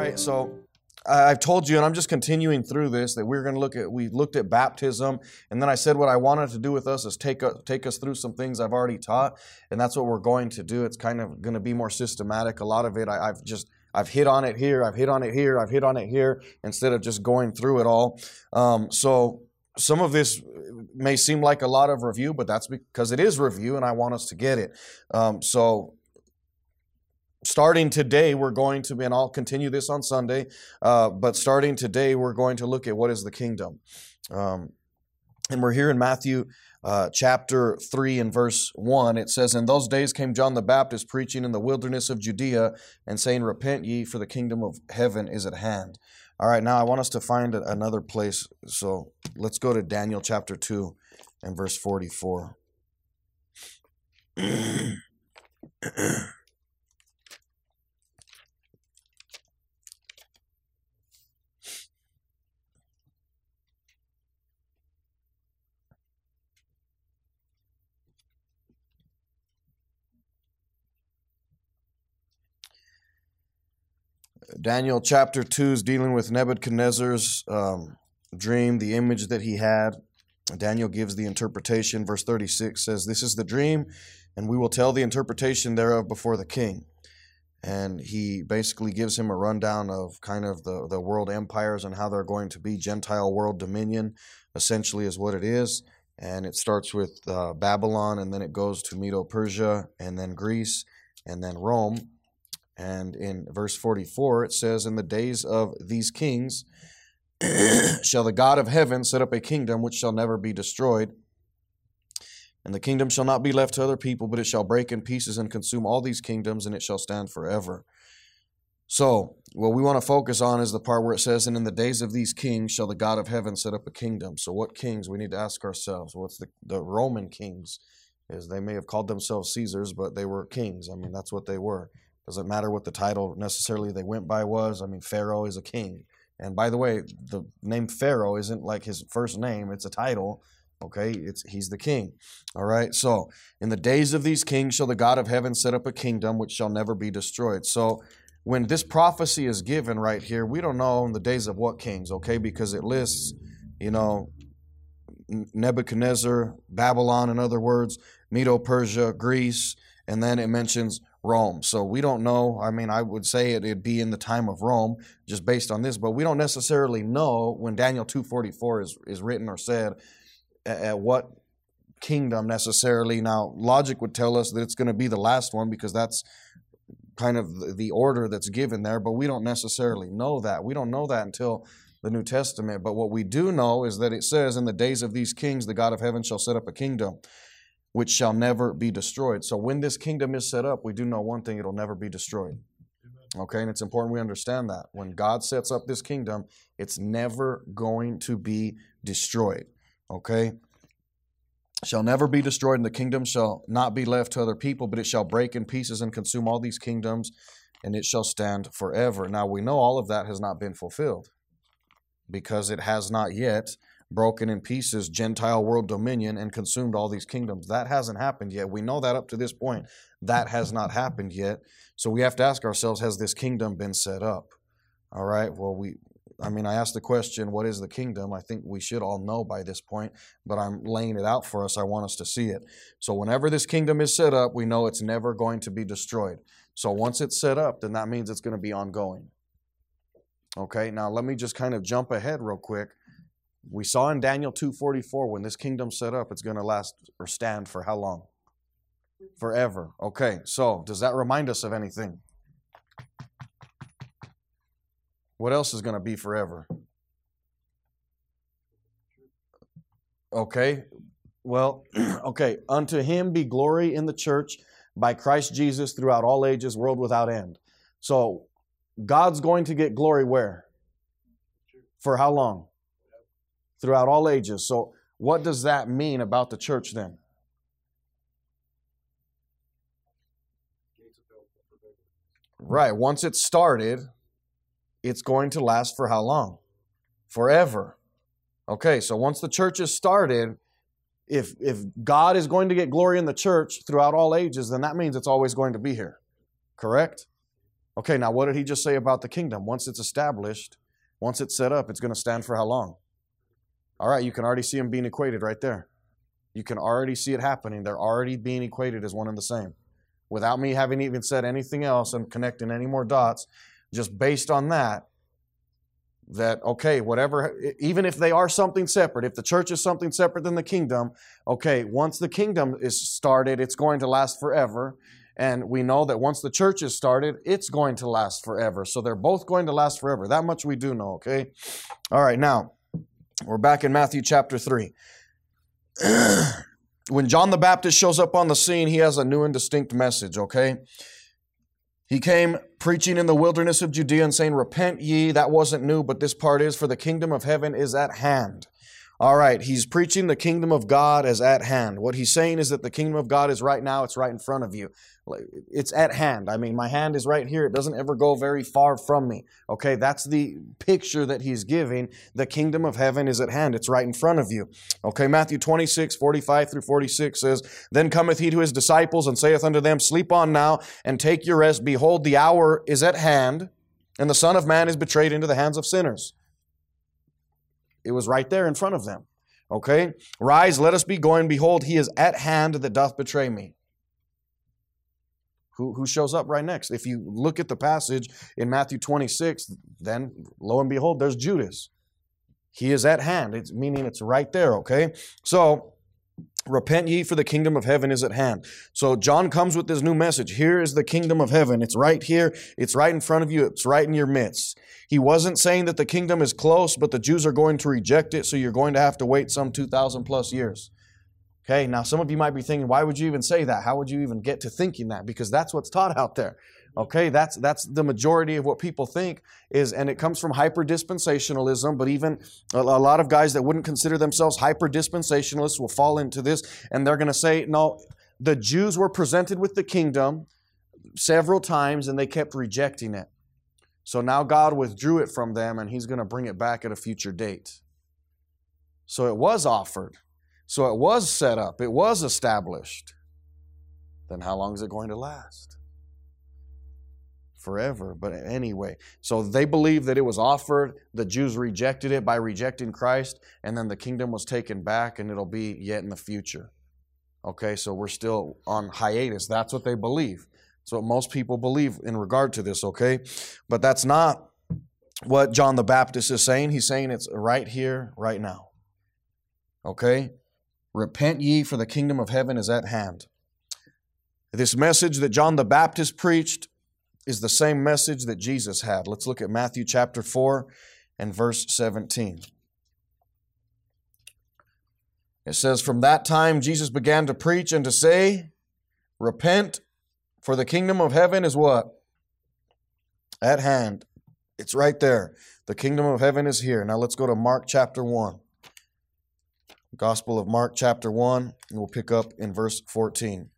right, so I've told you, and I'm just continuing through this, that we're going to we looked at baptism, and then I said what I wanted to do with us is take us through some things I've already taught, and that's what we're going to do. It's kind of going to be more systematic. A lot of it, I've hit on it here, I've hit on it here, I've hit on it here, instead of just going through it all. So some of this may seem like a lot of review, but that's because it is review, and I want us to get it. Starting today, we're going to, and I'll continue this on Sunday, but starting today, we're going to look at what is the kingdom. And we're here in Matthew chapter 3 and verse 1. It says, "In those days came John the Baptist preaching in the wilderness of Judea and saying, 'Repent ye, for the kingdom of heaven is at hand.'" All right, now I want us to find another place. So let's go to Daniel chapter 2 and verse 44. Daniel chapter 2 is dealing with Nebuchadnezzar's dream, the image that he had. Daniel gives the interpretation. Verse 36 says, "This is the dream, and we will tell the interpretation thereof before the king." And he basically gives him a rundown of kind of the world empires and how they're going to be. Gentile world dominion, essentially, is what it is. And it starts with Babylon, and then it goes to Medo-Persia, and then Greece, and then Rome. And in verse 44, it says, "In the days of these kings shall the God of heaven set up a kingdom which shall never be destroyed. And the kingdom shall not be left to other people, but it shall break in pieces and consume all these kingdoms, and it shall stand forever." So what we want to focus on is the part where it says, "And in the days of these kings shall the God of heaven set up a kingdom." So what kings? We need to ask ourselves. What's the Roman kings? Is they may have called themselves Caesars, but they were kings. I mean, that's what they were. Doesn't matter what the title necessarily they went by was. I mean, Pharaoh is a king. And by the way, the name Pharaoh isn't like his first name. It's a title. Okay, he's the king. All right, so "In the days of these kings shall the God of heaven set up a kingdom which shall never be destroyed." So when this prophecy is given right here, we don't know in the days of what kings, okay, because it lists, Nebuchadnezzar, Babylon, in other words, Medo-Persia, Greece, and then it mentions Rome. So we don't know. I mean, I would say it'd be in the time of Rome just based on this, but we don't necessarily know when Daniel 2:44 is written or said at what kingdom necessarily. Now, logic would tell us that it's going to be the last one because that's kind of the order that's given there, but we don't necessarily know that. We don't know that until the New Testament. But what we do know is that it says, "In the days of these kings, the God of heaven shall set up a kingdom which shall never be destroyed." So when this kingdom is set up, we do know one thing: it'll never be destroyed. Okay, and it's important we understand that. When God sets up this kingdom, it's never going to be destroyed. Okay? "Shall never be destroyed, and the kingdom shall not be left to other people, but it shall break in pieces and consume all these kingdoms, and it shall stand forever." Now we know all of that has not been fulfilled because it has not yet broken in pieces Gentile world dominion and consumed all these kingdoms. That hasn't happened yet. We know that up to this point, that has not happened yet. So we have to ask ourselves, has this kingdom been set up? All right, well, I asked the question, what is the kingdom? I think we should all know by this point, but I'm laying it out for us. I want us to see it. So whenever this kingdom is set up, we know it's never going to be destroyed. So once it's set up, then that means it's going to be ongoing. Okay, now let me just kind of jump ahead real quick. We saw in Daniel 2:44, when this kingdom's set up, it's going to last or stand for how long? Forever. Okay, so does that remind us of anything? What else is going to be forever? Okay, well, okay. "Unto him be glory in the church by Christ Jesus throughout all ages, world without end." So God's going to get glory where? For how long? Throughout all ages. So what does that mean about the church then? Right. Once it's started, it's going to last for how long? Forever. Okay, so once the church is started, if God is going to get glory in the church throughout all ages, then that means it's always going to be here. Correct? Okay, now what did he just say about the kingdom? Once it's established, once it's set up, it's going to stand for how long? All right, you can already see them being equated right there. You can already see it happening. They're already being equated as one and the same. Without me having even said anything else and connecting any more dots, just based on that, okay, whatever, even if they are something separate, if the church is something separate than the kingdom, okay, once the kingdom is started, it's going to last forever. And we know that once the church is started, it's going to last forever. So they're both going to last forever. That much we do know, okay? All right, now, we're back in Matthew chapter 3. When John the Baptist shows up on the scene, he has a new and distinct message, okay? He came preaching in the wilderness of Judea and saying, repent ye. That wasn't new, but this part is, for the kingdom of heaven is at hand. All right, he's preaching the kingdom of God is at hand. What he's saying is that the kingdom of God is right now. It's right in front of you. It's at hand. I mean, my hand is right here. It doesn't ever go very far from me. Okay, that's the picture that he's giving. The kingdom of heaven is at hand. It's right in front of you. Okay, Matthew 26, 45 through 46 says, then cometh he to his disciples and saith unto them, sleep on now and take your rest. Behold, the hour is at hand, and the Son of Man is betrayed into the hands of sinners. It was right there in front of them. Okay? Rise, let us be going. Behold, he is at hand that doth betray me. Who shows up right next? If you look at the passage in Matthew 26, then lo and behold, there's Judas. He is at hand. It's meaning it's right there, okay? So, repent ye, for the kingdom of heaven is at hand. So John comes with this new message. Here is the kingdom of heaven. It's right here. It's right in front of you. It's right in your midst. He wasn't saying that the kingdom is close, but the Jews are going to reject it, so you're going to have to wait some 2,000 plus years. Okay, now some of you might be thinking, why would you even say that? How would you even get to thinking that? Because that's what's taught out there. Okay, that's the majority of what people think is, and it comes from hyper-dispensationalism, but even a lot of guys that wouldn't consider themselves hyper-dispensationalists will fall into this, and they're going to say, no, the Jews were presented with the kingdom several times, and they kept rejecting it. So now God withdrew it from them, and He's going to bring it back at a future date. So it was offered. So it was set up. It was established. Then how long is it going to last? Forever. But anyway, so they believe that it was offered. The Jews rejected it by rejecting Christ, and then the kingdom was taken back, and it'll be yet in the future. Okay, so we're still on hiatus. That's what they believe. That's what most people believe in regard to this, okay? But that's not what John the Baptist is saying. He's saying it's right here, right now. Okay? Repent ye, for the kingdom of heaven is at hand. This message that John the Baptist preached is the same message that Jesus had. Let's look at Matthew chapter 4 and verse 17. It says, from that time Jesus began to preach and to say, repent, for the kingdom of heaven is what? At hand. It's right there. The kingdom of heaven is here. Now let's go to Mark chapter 1. Gospel of Mark chapter 1, and we'll pick up in verse 14.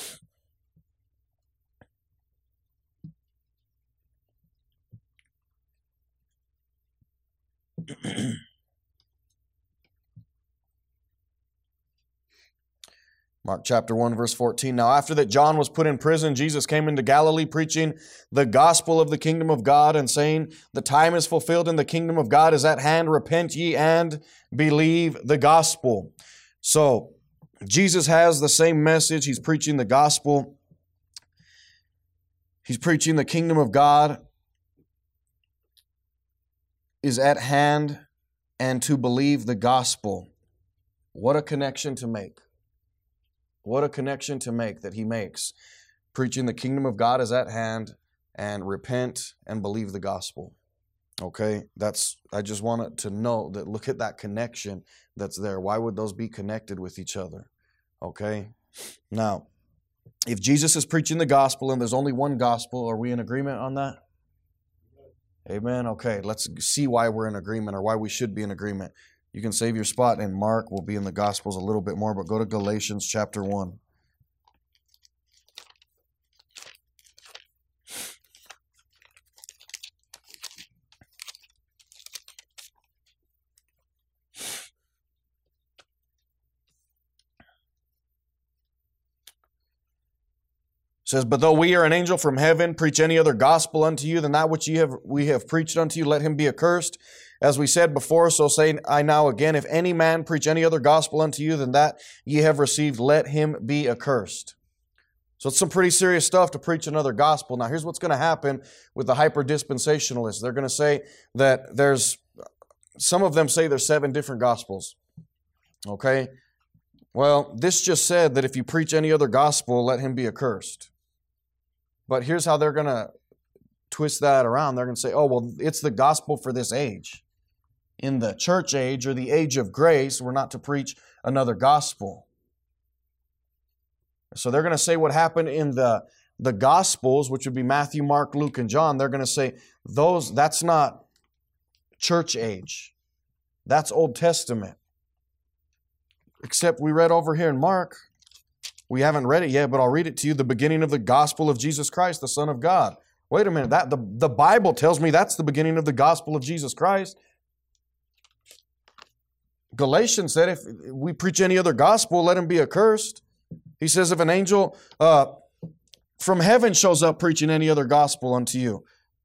Mark chapter 1, verse 14. Now after that John was put in prison, Jesus came into Galilee preaching the gospel of the kingdom of God and saying, the time is fulfilled and the kingdom of God is at hand. Repent ye and believe the gospel. So Jesus has the same message. He's preaching the gospel. He's preaching the kingdom of God is at hand and to believe the gospel. What a connection to make. What a connection to make that he makes. Preaching the kingdom of God is at hand and repent and believe the gospel. Okay, I just wanted to know that, look at that connection that's there. Why would those be connected with each other? Okay, now, if Jesus is preaching the gospel and there's only one gospel, are we in agreement on that? Amen. Okay, let's see why we're in agreement, or why we should be in agreement. You can save your spot in Mark. We'll be in the Gospels a little bit more, but go to Galatians chapter 1. says, but though we are an angel from heaven, preach any other gospel unto you than that which we have preached unto you, let him be accursed. As we said before, so say I now again, if any man preach any other gospel unto you than that ye have received, let him be accursed. So it's some pretty serious stuff to preach another gospel. Now here's what's going to happen with the hyper-dispensationalists. They're going to say that some of them say there's 7 different gospels. Okay? Well, this just said that if you preach any other gospel, let him be accursed. But here's how they're going to twist that around. They're going to say, oh, well, it's the gospel for this age. In the church age or the age of grace, we're not to preach another gospel. So they're going to say what happened in the Gospels, which would be Matthew, Mark, Luke, and John. They're going to say, that's not church age. That's Old Testament. Except we read over here in Mark, we haven't read it yet, but I'll read it to you, the beginning of the gospel of Jesus Christ, the Son of God. Wait a minute, the Bible tells me that's the beginning of the gospel of Jesus Christ. Galatians said, if we preach any other gospel, let him be accursed. He says, if an angel from heaven shows up preaching any other gospel unto you,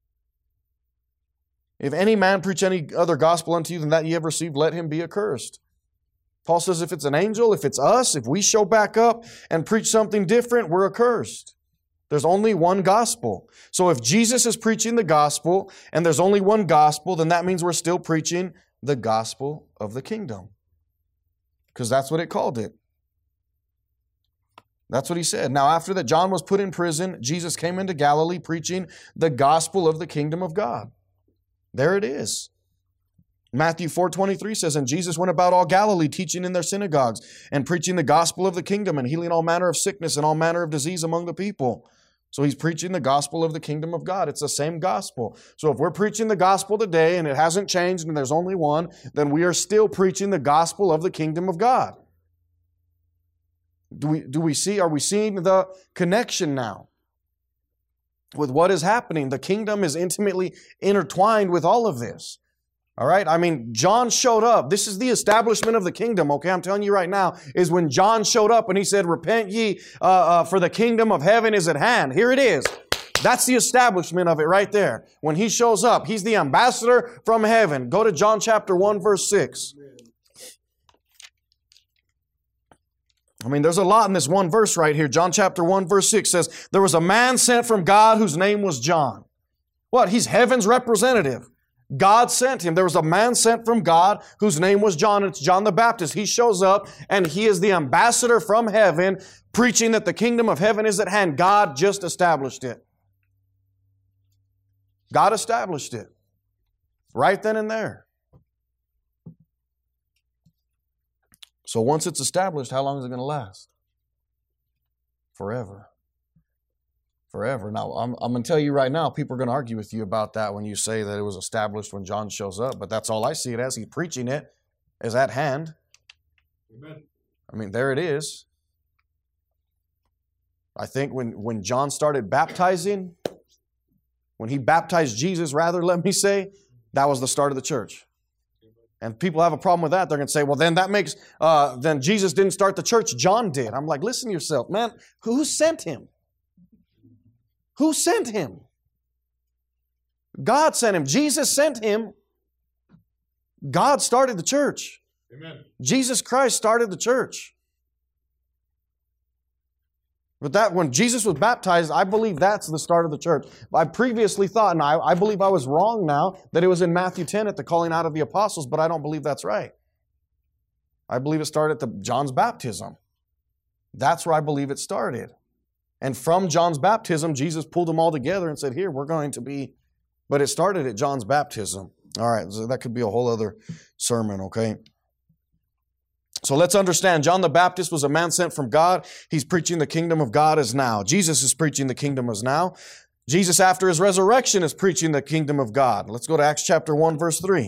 if any man preach any other gospel unto you than that ye have received, let him be accursed. Paul says if it's an angel, if it's us, if we show back up and preach something different, we're accursed. There's only one gospel. So if Jesus is preaching the gospel and there's only one gospel, then that means we're still preaching the gospel of the kingdom. Because that's what it called it. That's what he said. Now after that John was put in prison, Jesus came into Galilee preaching the gospel of the kingdom of God. There it is. Matthew 4:23 says, and Jesus went about all Galilee, teaching in their synagogues and preaching the gospel of the kingdom and healing all manner of sickness and all manner of disease among the people. So he's preaching the gospel of the kingdom of God. It's the same gospel. So if we're preaching the gospel today and it hasn't changed and there's only one, then we are still preaching the gospel of the kingdom of God. Are we seeing the connection now with what is happening? The kingdom is intimately intertwined with all of this. All right. I mean, John showed up. This is the establishment of the kingdom. Okay. I'm telling you right now is when John showed up and he said, repent ye, for the kingdom of heaven is at hand. Here it is. That's the establishment of it right there. When he shows up, he's the ambassador from heaven. Go to John chapter 1, verse 6. I mean, there's a lot in this one verse right here. John chapter 1, verse 6 says, there was a man sent from God whose name was John. What? He's heaven's representative. God sent him. There was a man sent from God whose name was John. It's John the Baptist. He shows up and he is the ambassador from heaven preaching that the kingdom of heaven is at hand. God just established it. God established it. Right then and there. So once it's established, how long is it going to last? Forever. Forever. Now, I'm going to tell you right now, people are going to argue with you about that when you say that it was established when John shows up, but that's all I see it as. He's preaching it as at hand. Amen. I mean, there it is. I think when John started baptizing, when he baptized Jesus, rather, let me say, that was the start of the church. And people have a problem with that. They're going to say, well, then that makes, then Jesus didn't start the church, John did. I'm like, listen to yourself, man. Who sent him? Who sent him? God sent him. Jesus sent him. God started the church. Amen. Jesus Christ started the church. But that when Jesus was baptized, I believe that's the start of the church. I previously thought, and I believe I was wrong now, that it was in Matthew 10 at the calling out of the apostles, but I don't believe that's right. I believe it started at John's baptism. That's where I believe it started. And from John's baptism, Jesus pulled them all together and said, here, we're going to be, but it started at John's baptism. All right, so that could be a whole other sermon, okay? So let's understand, John the Baptist was a man sent from God. He's preaching the kingdom of God as now. Jesus is preaching the kingdom as now. Jesus, after his resurrection, is preaching the kingdom of God. Let's go to Acts chapter 1, verse 3.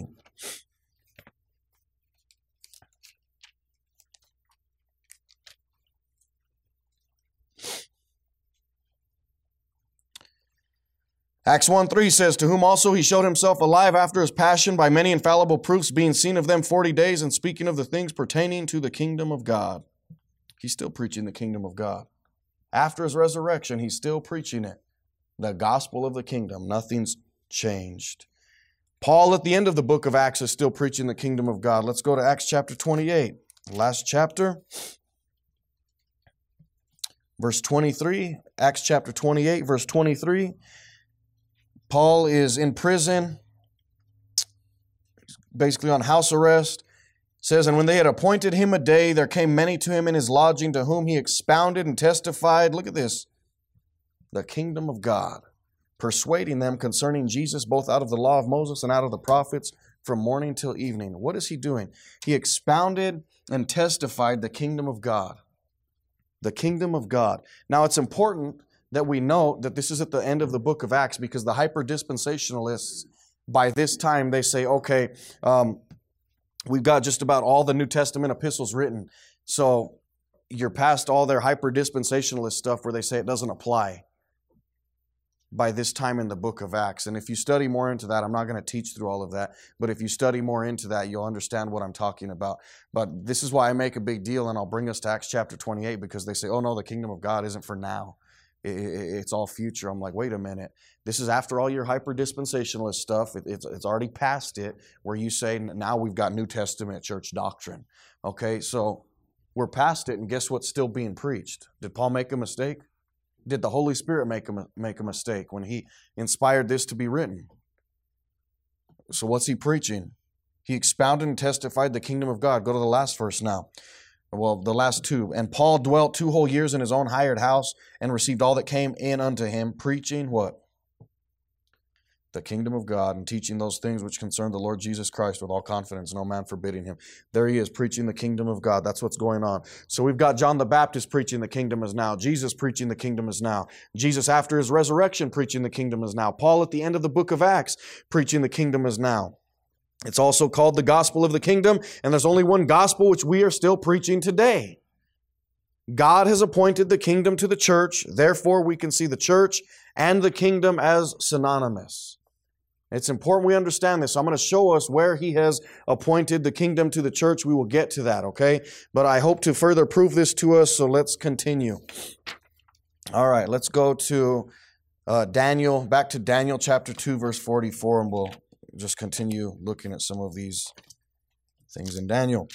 Acts 1:3 says, to whom also he showed himself alive after his passion by many infallible proofs, being seen of them 40 days and speaking of the things pertaining to the kingdom of God. He's still preaching the kingdom of God. After his resurrection, he's still preaching it. The gospel of the kingdom. Nothing's changed. Paul at the end of the book of Acts is still preaching the kingdom of God. Let's go to Acts chapter 28. Last chapter. Verse 23. Acts chapter 28, verse 23. Paul is in prison, basically on house arrest. It says, and when they had appointed him a day, there came many to him in his lodging, to whom he expounded and testified, look at this, the kingdom of God, persuading them concerning Jesus, both out of the law of Moses and out of the prophets, from morning till evening. What is he doing? He expounded and testified the kingdom of God. The kingdom of God. Now it's important that we note that this is at the end of the book of Acts, because the hyper-dispensationalists, by this time, they say, okay, we've got just about all the New Testament epistles written. So you're past all their hyper-dispensationalist stuff where they say it doesn't apply by this time in the book of Acts. And if you study more into that, I'm not going to teach through all of that, but if you study more into that, you'll understand what I'm talking about. But this is why I make a big deal, and I'll bring us to Acts chapter 28, because they say, oh no, the kingdom of God isn't for now. It's all future. I'm like, wait a minute. This is after all your hyper-dispensationalist stuff. It's already past it, where you say, now we've got New Testament church doctrine. Okay, so we're past it, and guess what's still being preached? Did Paul make a mistake? Did the Holy Spirit make a mistake when he inspired this to be written? So what's he preaching? He expounded and testified the kingdom of God. Go to the last verse now. Well, the last two. And Paul dwelt 2 whole years in his own hired house and received all that came in unto him, preaching what? The kingdom of God, and teaching those things which concern the Lord Jesus Christ with all confidence, no man forbidding him. There he is, preaching the kingdom of God. That's what's going on. So we've got John the Baptist preaching the kingdom is now. Jesus preaching the kingdom is now. Jesus after his resurrection preaching the kingdom is now. Paul at the end of the book of Acts preaching the kingdom is now. It's also called the gospel of the kingdom, and there's only one gospel which we are still preaching today. God has appointed the kingdom to the church. Therefore, we can see the church and the kingdom as synonymous. It's important we understand this. So I'm going to show us where he has appointed the kingdom to the church. We will get to that, okay? But I hope to further prove this to us, so let's continue. All right, let's go to Daniel, back to Daniel chapter 2, verse 44, and we'll just continue looking at some of these things in Daniel.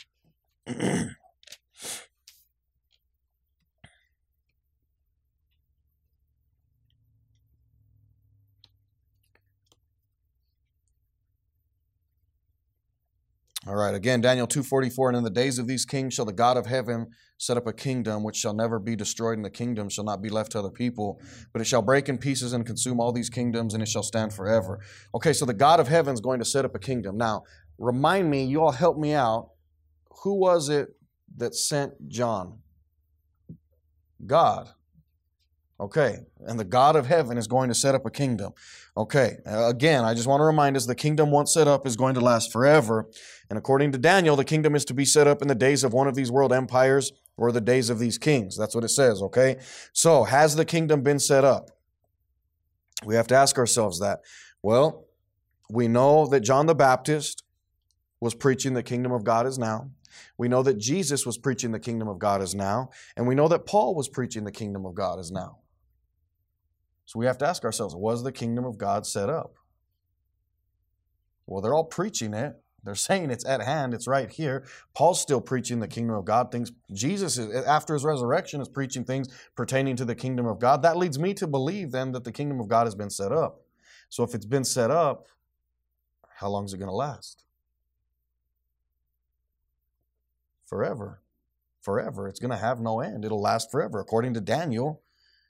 All right, again, Daniel 2:44, and in the days of these kings shall the God of heaven set up a kingdom which shall never be destroyed, and the kingdom shall not be left to other people, but it shall break in pieces and consume all these kingdoms, and it shall stand forever. Okay, so the God of heaven is going to set up a kingdom. Now, remind me, you all help me out. Who was it that sent John? God. Okay, and the God of heaven is going to set up a kingdom. Okay, again, I just want to remind us the kingdom once set up is going to last forever. And according to Daniel, the kingdom is to be set up in the days of one of these world empires or the days of these kings. That's what it says, okay? So, has the kingdom been set up? We have to ask ourselves that. Well, we know that John the Baptist was preaching the kingdom of God is now. We know that Jesus was preaching the kingdom of God is now. And we know that Paul was preaching the kingdom of God is now. So we have to ask ourselves, was the kingdom of God set up? Well, they're all preaching it. They're saying it's at hand. It's right here. Paul's still preaching the kingdom of God. Jesus, after his resurrection, is preaching things pertaining to the kingdom of God. That leads me to believe then that the kingdom of God has been set up. So if it's been set up, how long is it going to last? Forever. Forever. It's going to have no end. It'll last forever, according to Daniel.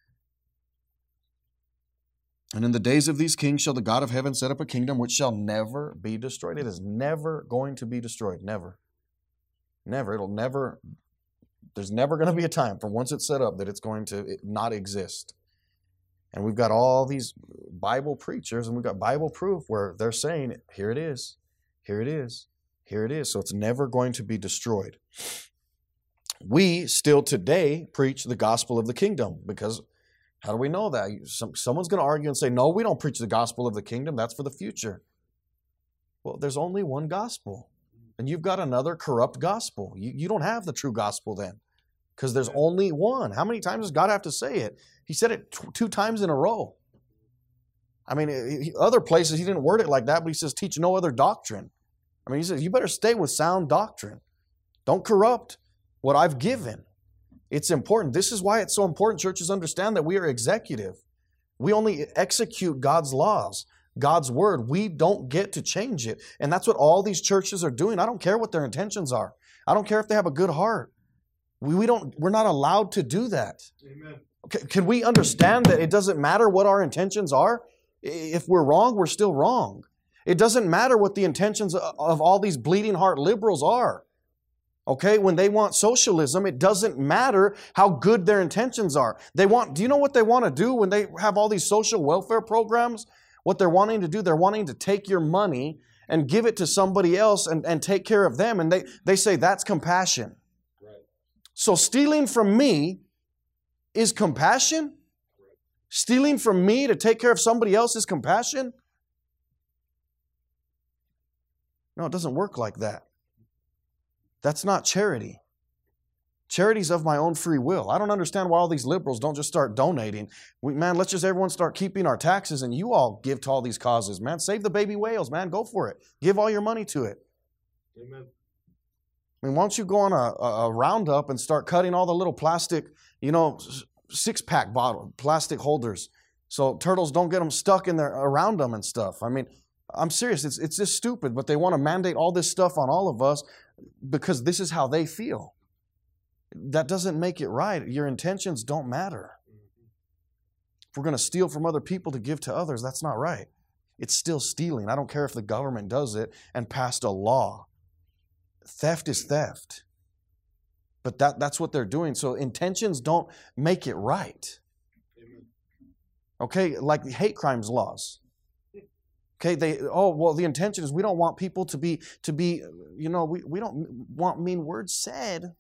And in the days of these kings shall the God of heaven set up a kingdom which shall never be destroyed. It is never going to be destroyed. Never. Never. It'll never. There's never going to be a time from once it's set up that it's going to not exist. And we've got all these Bible preachers and we've got Bible proof where they're saying, here it is. Here it is. Here it is. So it's never going to be destroyed. We still today preach the gospel of the kingdom because how do we know that? Someone's going to argue and say, no, we don't preach the gospel of the kingdom. That's for the future. Well, there's only one gospel. And you've got another corrupt gospel. You don't have the true gospel then. Because there's only one. How many times does God have to say it? He said it 2 times in a row. I mean, other places he didn't word it like that, but he says, teach no other doctrine. I mean, he says, you better stay with sound doctrine. Don't corrupt what I've given. It's important. This is why it's so important churches understand that we are executive. We only execute God's laws, God's word. We don't get to change it. And that's what all these churches are doing. I don't care what their intentions are. I don't care if they have a good heart. We're not allowed to do that. Amen. Can we understand that it doesn't matter what our intentions are? If we're wrong, we're still wrong. It doesn't matter what the intentions of all these bleeding heart liberals are. Okay, when they want socialism, it doesn't matter how good their intentions are. Do you know what they want to do when they have all these social welfare programs? What they're wanting to do, they're wanting to take your money and give it to somebody else and take care of them. And they say that's compassion. Right. So stealing from me is compassion? Stealing from me to take care of somebody else is compassion? No, it doesn't work like that. That's not charity. Charity's of my own free will. I don't understand why all these liberals don't just start donating. Let's just everyone start keeping our taxes and you all give to all these causes, man. Save the baby whales, man. Go for it. Give all your money to it. Amen. I mean, why don't you go on a roundup and start cutting all the little plastic, 6-pack bottle, plastic holders, so turtles don't get them stuck in there around them and stuff. I mean, I'm serious. It's just stupid, but they want to mandate all this stuff on all of us because this is how they feel. That doesn't make it right. Your intentions don't matter. If we're going to steal from other people to give to others, that's not right. It's still stealing. I don't care if the government does it and passed a law. Theft is theft. But that's what they're doing. So intentions don't make it right. Okay, like hate crimes laws. Okay, the intention is we don't want people to be, we don't want mean words said.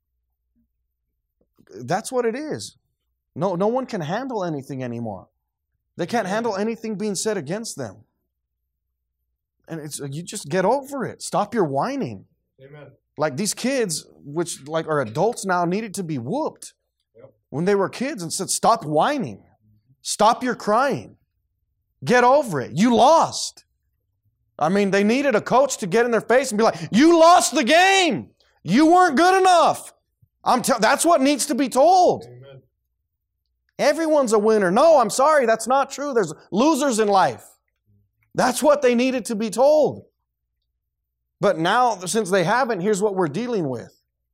That's what it is. No one can handle anything anymore. They can't handle anything being said against them. And you just get over it. Stop your whining. Amen. Like these kids, which are adults now, needed to be whooped when they were kids and said, stop whining. Stop your crying. Get over it. You lost. I mean, they needed a coach to get in their face and be like, you lost the game. You weren't good enough. That's what needs to be told. Amen. Everyone's a winner. No, I'm sorry. That's not true. There's losers in life. That's what they needed to be told. But now, since they haven't, here's what we're dealing with.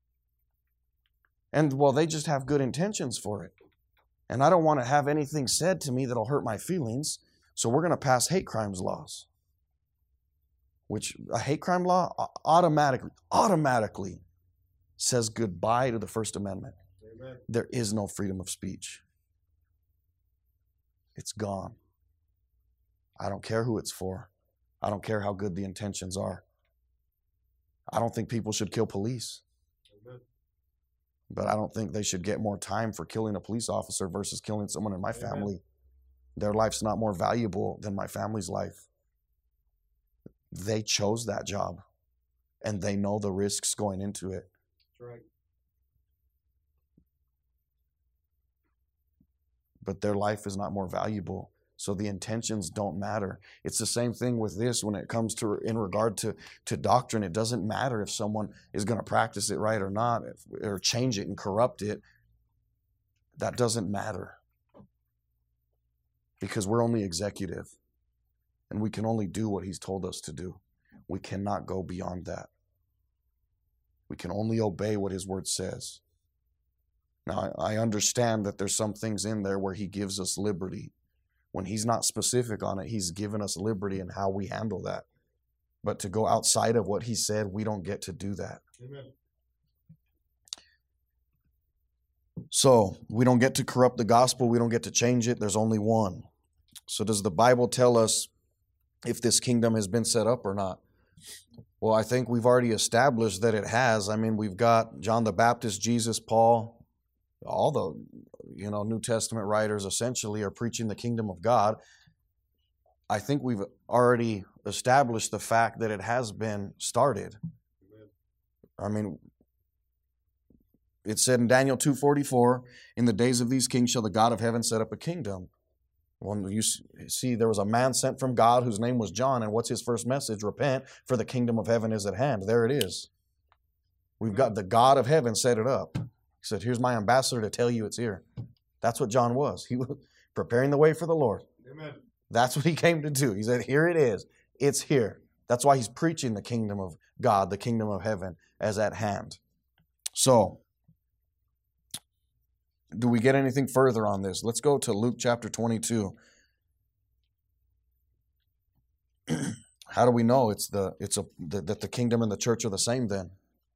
And, they just have good intentions for it. And I don't want to have anything said to me that'll hurt my feelings. So we're going to pass hate crimes laws. Which, a hate crime law automatically says goodbye to the First Amendment. Amen. There is no freedom of speech. It's gone. I don't care who it's for. I don't care how good the intentions are. I don't think people should kill police. Amen. But I don't think they should get more time for killing a police officer versus killing someone in my family. Their life's not more valuable than my family's life. They chose that job, and they know the risks going into it. That's right. But their life is not more valuable. So the intentions don't matter. It's the same thing with this when it comes to in regard to doctrine. It doesn't matter if someone is going to practice it right or not, or change it and corrupt it. That doesn't matter. Because we're only executive. And we can only do what He's told us to do. We cannot go beyond that. We can only obey what His Word says. Now, I understand that there's some things in there where He gives us liberty. When He's not specific on it, He's given us liberty in how we handle that. But to go outside of what He said, we don't get to do that. Amen. So, we don't get to corrupt the gospel. We don't get to change it. There's only one. So does the Bible tell us if this kingdom has been set up or not? Well, I think we've already established that it has. I mean, we've got John the Baptist, Jesus, Paul, all the New Testament writers essentially are preaching the kingdom of God. I think we've already established the fact that it has been started. I mean, it said in Daniel 2:44, in the days of these kings shall the God of heaven set up a kingdom. When you see, there was a man sent from God whose name was John, and what's his first message? Repent, for the kingdom of heaven is at hand. There it is. We've got the God of heaven set it up. He said, here's my ambassador to tell you it's here. That's what John was. He was preparing the way for the Lord. Amen. That's what he came to do. He said, here it is. It's here. That's why he's preaching the kingdom of God, the kingdom of heaven as at hand. So, do we get anything further on this? Let's go to Luke chapter 22. How do we know that the kingdom and the church are the same then?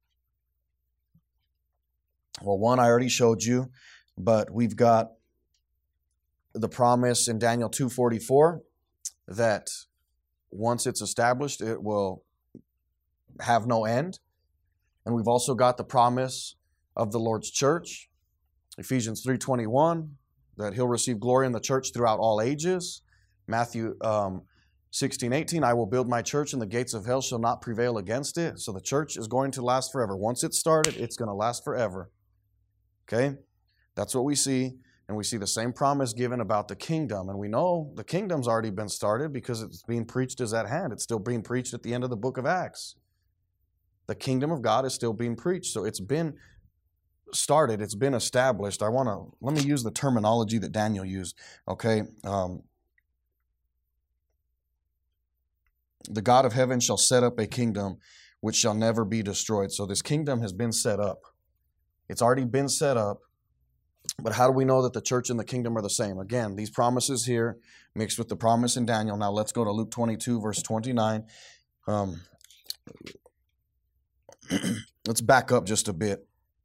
Well, one I already showed you, but we've got the promise in Daniel 2:44 that once it's established, it will have no end. And we've also got the promise of the Lord's church, Ephesians 3:21, that he'll receive glory in the church throughout all ages. Matthew 16:18, I will build my church and the gates of hell shall not prevail against it. So the church is going to last forever. Once it's started, it's going to last forever. Okay? That's what we see. And we see the same promise given about the kingdom. And we know the kingdom's already been started because it's being preached as at hand. It's still being preached at the end of the book of Acts. The kingdom of God is still being preached. So it's been started. It's been established. Let me use the terminology that Daniel used. Okay? The God of heaven shall set up a kingdom which shall never be destroyed. So this kingdom has been set up. It's already been set up. But how do we know that the church and the kingdom are the same? Again, these promises here mixed with the promise in Daniel. Now let's go to Luke 22, verse 29. Let's back up just a bit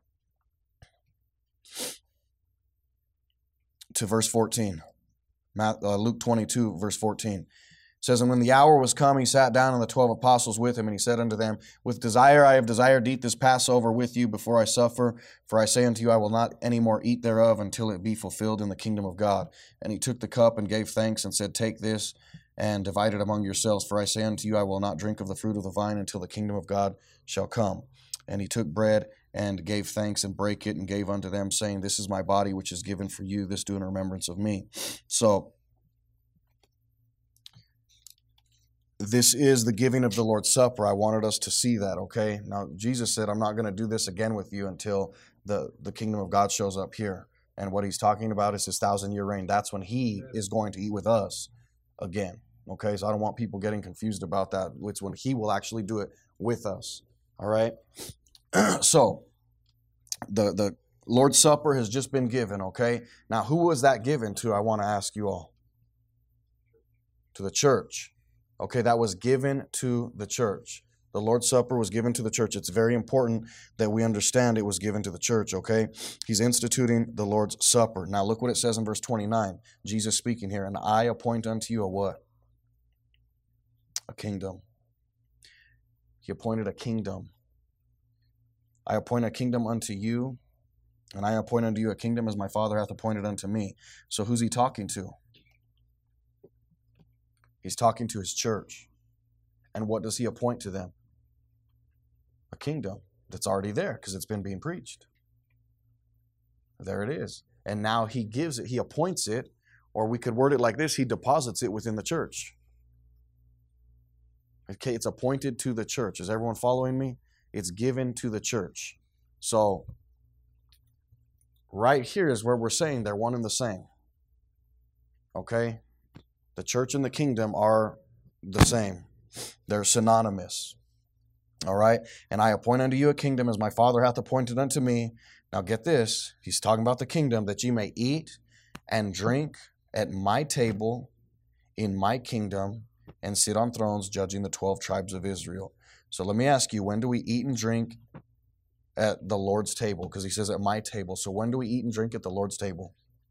to verse 14. Luke 22, verse 14. It says, and when the hour was come, he sat down and the 12 apostles with him, and he said unto them, with desire I have desired to eat this Passover with you before I suffer. For I say unto you, I will not any more eat thereof until it be fulfilled in the kingdom of God. And he took the cup and gave thanks and said, take this and divide it among yourselves. For I say unto you, I will not drink of the fruit of the vine until the kingdom of God shall come. And he took bread and gave thanks and brake it and gave unto them, saying, this is my body which is given for you. This do in remembrance of me. So, this is the giving of the Lord's Supper. I wanted us to see that, okay? Now, Jesus said, I'm not going to do this again with you until the kingdom of God shows up here. And what he's talking about is his 1,000-year reign. That's when he is going to eat with us again, okay? So I don't want people getting confused about that. It's when he will actually do it with us, all right? So, the Lord's Supper has just been given, okay? Now, who was that given to? I want to ask you all. To the church. Okay, that was given to the church. The Lord's Supper was given to the church. It's very important that we understand it was given to the church, okay? He's instituting the Lord's Supper. Now look what it says in verse 29. Jesus speaking here, and I appoint unto you a what? A kingdom. He appointed a kingdom. I appoint a kingdom unto you, and I appoint unto you a kingdom as my Father hath appointed unto me. So who's he talking to? He's talking to his church. And what does he appoint to them? A kingdom that's already there because it's been being preached. There it is. And now he gives it, he appoints it, or we could word it like this, he deposits it within the church. Okay, it's appointed to the church. Is everyone following me? It's given to the church. So, right here is where we're saying they're one and the same. Okay? The church and the kingdom are the same. They're synonymous. All right? And I appoint unto you a kingdom as my Father hath appointed unto me. Now get this. He's talking about the kingdom, that ye may eat and drink at my table in my kingdom and sit on thrones judging the 12 tribes of Israel. So let me ask you, when do we eat and drink at the Lord's table? Because he says at my table. So when do we eat and drink at the Lord's table?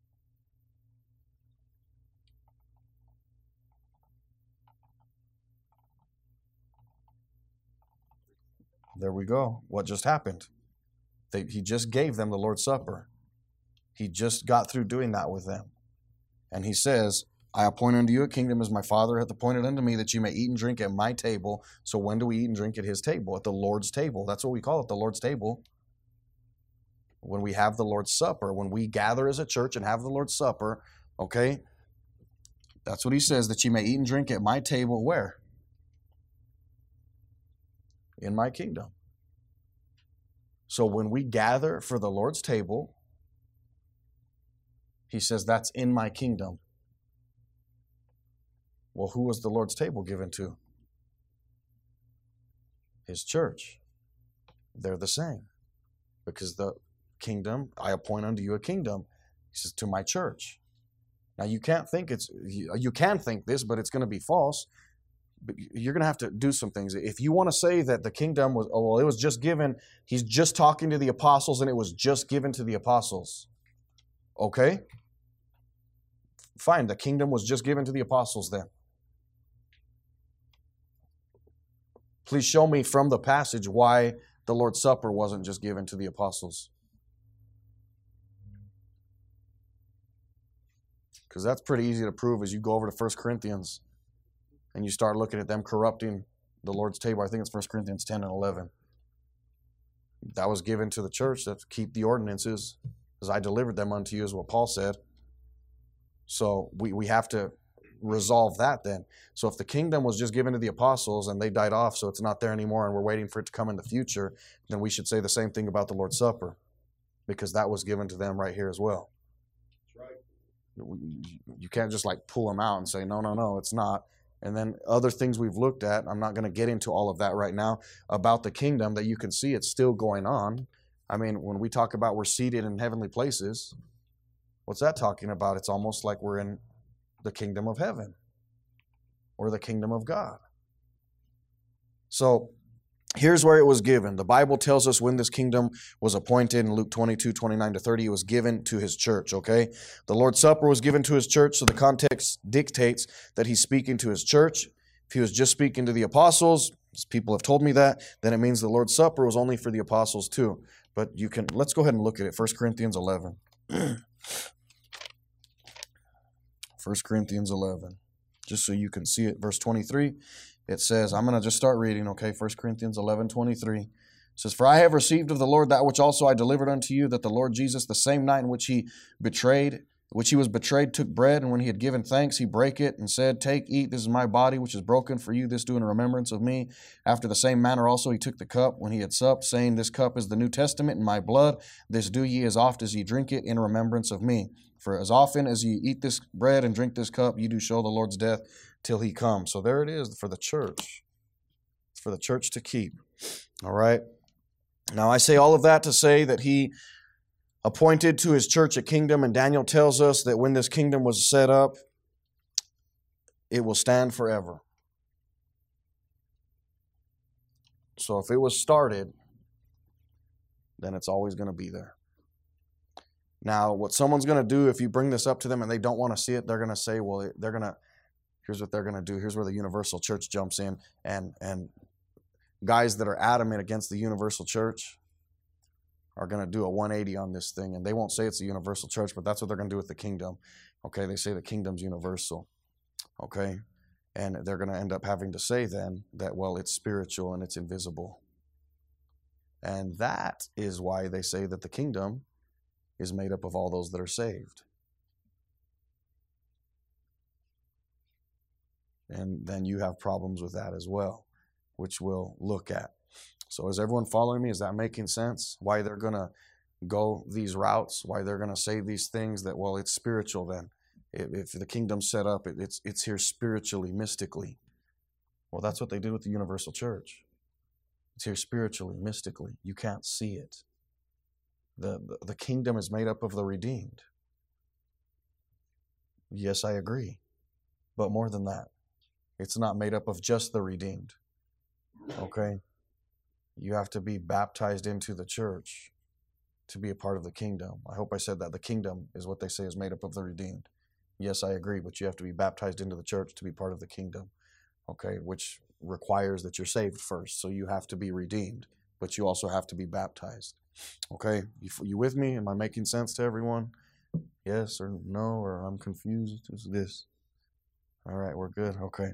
There we go. What just happened? He just gave them the Lord's Supper. He just got through doing that with them. And he says, I appoint unto you a kingdom as my Father hath appointed unto me, that you may eat and drink at my table. So when do we eat and drink at his table? At the Lord's table. That's what we call it, the Lord's table. when we have the Lord's Supper, when we gather as a church and have the Lord's Supper, okay, that's what he says, that you may eat and drink at my table, where? In my kingdom. So when we gather for the Lord's table, he says that's in my kingdom. Well, who was the Lord's table given to? His church. They're the same. Because the kingdom, I appoint unto you a kingdom. He says, to my church. Now you can think this, but it's going to be false. But you're going to have to do some things. If you want to say that the kingdom was, oh, well, it was just given, he's just talking to the apostles and it was just given to the apostles. Okay? Fine, the kingdom was just given to the apostles then. Please show me from the passage why the Lord's Supper wasn't just given to the apostles. Because that's pretty easy to prove as you go over to 1 Corinthians and you start looking at them corrupting the Lord's table. I think it's 1 Corinthians 10 and 11. That was given to the church to keep the ordinances, as I delivered them unto you, is what Paul said. So we have to resolve that then. So if the kingdom was just given to the apostles and they died off, so it's not there anymore and we're waiting for it to come in the future, then we should say the same thing about the Lord's Supper, because that was given to them right here as well. That's right. You can't just like pull them out and say, no, it's not. And then other things we've looked at, I'm not going to get into all of that right now, about the kingdom, that you can see it's still going on. I mean, when we talk about we're seated in heavenly places, what's that talking about? It's almost like we're in the kingdom of heaven or the kingdom of God. So here's where it was given. The Bible tells us when this kingdom was appointed in Luke 22, 29 to 30, it was given to his church, okay? The Lord's Supper was given to his church, so the context dictates that he's speaking to his church. If he was just speaking to the apostles, as people have told me that, then it means the Lord's Supper was only for the apostles too. But let's go ahead and look at it. 1 Corinthians 11. 1 Corinthians 11, just so you can see it. Verse 23, it says, I'm going to just start reading, okay? 1 Corinthians 11, 23. It says, for I have received of the Lord that which also I delivered unto you, that the Lord Jesus, the same night in which he was betrayed, took bread, and when he had given thanks, he brake it and said, take, eat, this is my body, which is broken for you, this do in remembrance of me. After the same manner also he took the cup when he had supped, saying, this cup is the New Testament in my blood. This do ye as oft as ye drink it in remembrance of me. For as often as ye eat this bread and drink this cup, ye do show the Lord's death till he comes. So there it is for the church. It's for the church to keep. All right. Now I say all of that to say that he appointed to his church a kingdom, and Daniel tells us that when this kingdom was set up, it will stand forever. So if it was started, then it's always going to be there. Now, what someone's going to do if you bring this up to them and they don't want to see it, they're going to say, well, here's what they're going to do. Here's where the universal church jumps in. And guys that are adamant against the universal church are going to do a 180 on this thing. And they won't say it's a universal church, but that's what they're going to do with the kingdom. Okay, they say the kingdom's universal. Okay, and they're going to end up having to say then that, well, it's spiritual and it's invisible. And that is why they say that the kingdom is made up of all those that are saved. And then you have problems with that as well, which we'll look at. So is everyone following me? Is that making sense? Why they're going to go these routes? Why they're going to say these things that, well, it's spiritual then. If the kingdom's set up, it's here spiritually, mystically. Well, that's what they did with the universal church. It's here spiritually, mystically. You can't see it. The kingdom is made up of the redeemed. Yes, I agree. But more than that, it's not made up of just the redeemed. Okay? You have to be baptized into the church to be a part of the kingdom. I hope I said that. The kingdom is what they say is made up of the redeemed. Yes, I agree, but you have to be baptized into the church to be part of the kingdom. Okay? Which requires that you're saved first. So you have to be redeemed, but you also have to be baptized. Okay, you with me? Am I making sense to everyone? Yes or no, or I'm confused? Is this? All right, we're good. Okay.